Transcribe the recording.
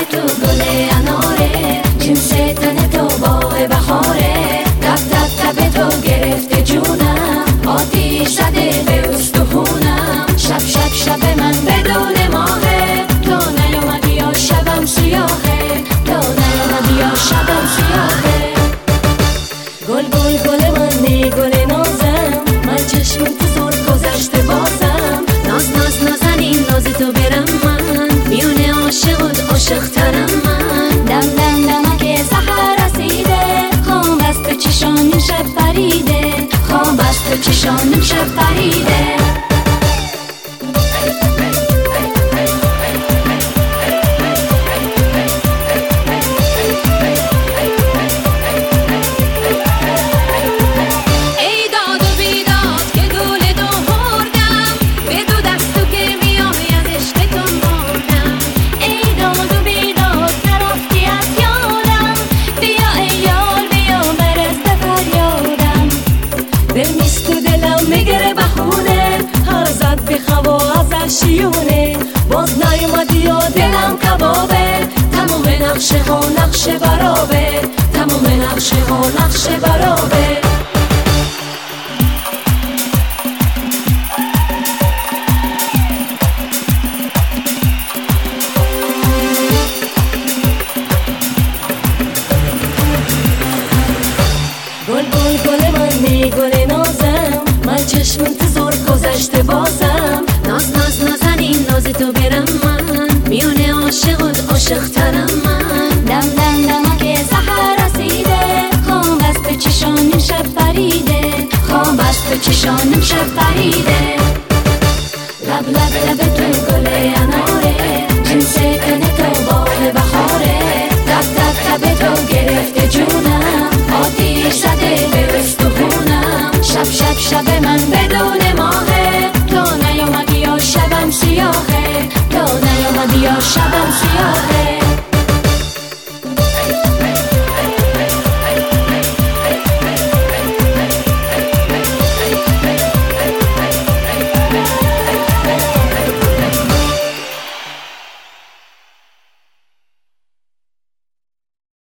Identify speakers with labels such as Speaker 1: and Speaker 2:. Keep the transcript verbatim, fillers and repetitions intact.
Speaker 1: تو گل اناره، جنس تن تو باغ بهاره، تب تب تب تو گرفته جونم، آتیش زده به استخونم. شب شب شب من بدون ماهه، تو نیامدی یا شبم سیاهه، تو نیامدی یا شبم سیاهه. گل گل گل من نی گل نازم، من چشم تو زور گذشته بازم. ناز ناز نازنین ناز تو برم من، میونه عاشقت عاشق ترم من. دم دم دمک سحر رسیده، خواب از تو چشانیم شب پریده، خواب از تو چشانیم شب پریده. شیونه باز نیومدی یا دلم کبابه، تمام نقشه ها نقشه برابه، تمام نقشه ها نقشه برابه. گل گل گل من نی گل نازم، من چشم تو زور گذشته بازم. ناز ناز نازنین ناز تو برم من، میونه عاشقت عاشق ترم من. دم دم دمک سحر رسیده، خواب از تو چشانیم شب پریده، خواب از تو چشانیم شب پریده. لب لب لب تو گل اناره، جنس تن تو باغ بهاره، تب تب تب تو گرفته جونم، آتیش زده به استخونم. شب شب شب من بدون ماهه، تو نیامدی یا شبم سیاهه، تو نیامدی یا شبم سیاهه.